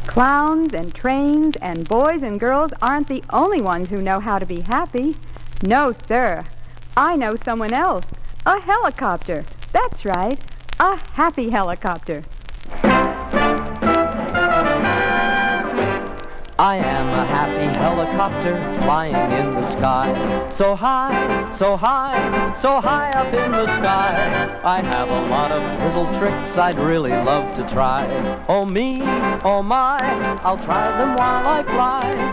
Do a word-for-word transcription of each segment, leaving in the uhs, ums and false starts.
Clowns and trains and boys and girls aren't the only ones who know how to be happy. No, sir. I know someone else. A helicopter. That's right. A happy helicopter. I am a happy helicopter flying in the sky. So high, so high, so high up in the sky. I have a lot of little tricks I'd really love to try. Oh me, oh my, I'll try them while I fly.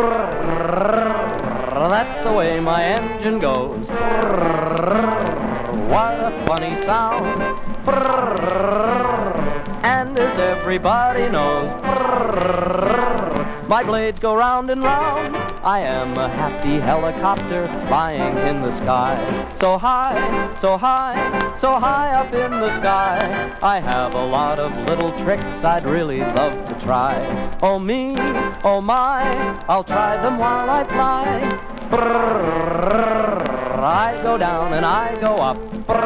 Brrr, that's the way my engine goes. Brrr, what a funny sound. Brrr, and as everybody knows, brrr, my blades go round and round. I am a happy helicopter flying in the sky. So high, so high, so high up in the sky. I have a lot of little tricks I'd really love to try. Oh me, oh my, I'll try them while I fly. Brrr, I go down and I go up.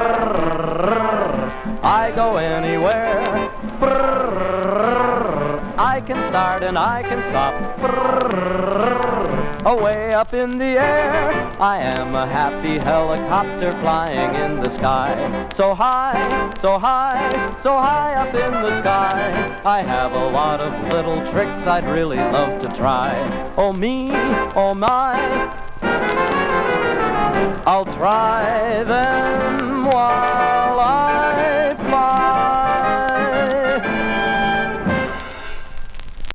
Brrr, I go anywhere. Brrr, I can start and I can stop. Brrr, away up in the air. I am a happy helicopter flying in the sky. So high, so high, so high up in the sky. I have a lot of little tricks I'd really love to try. Oh me, oh my, I'll try them while I